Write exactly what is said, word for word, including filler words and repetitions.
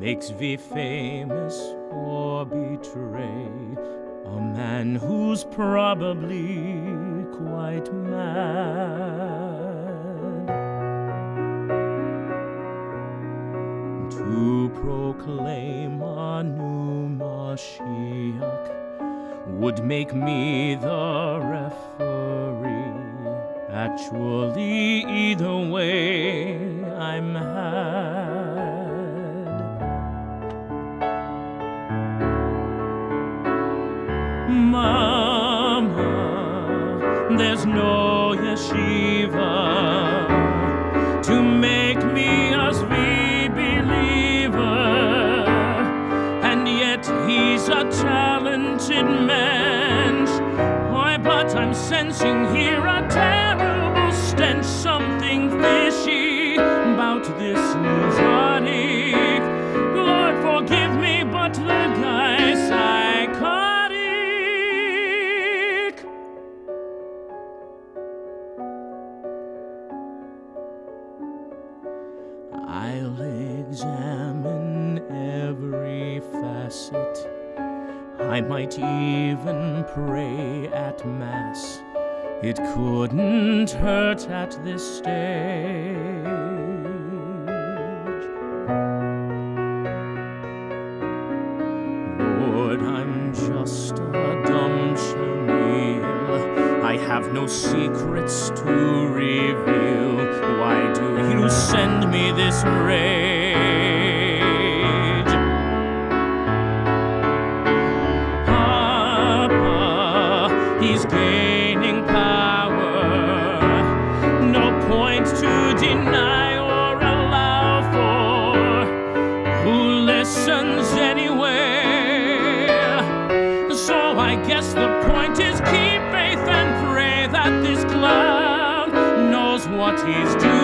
makes thee famous or betray a man who's probably quite mad? To proclaim a new Mashiach would make me the referee. Actually, either way, I'm had. Mama, there's no yeshiva to make me a Zvi believer, and yet he's a talented man. Why, but I'm sensing here a terrible stench, something fishy about this Zadik. Lord, forgive me, but the guy's psychotic. I'll examine every facet. I might even pray at Mass. It couldn't hurt at this stage. Lord, I'm just a dumb chenille. I have no secrets to reveal. Why do you send me this rage? He's gaining power, no point to deny or allow for. Who listens anyway? So I guess the point is keep faith and pray that this clown knows what he's doing.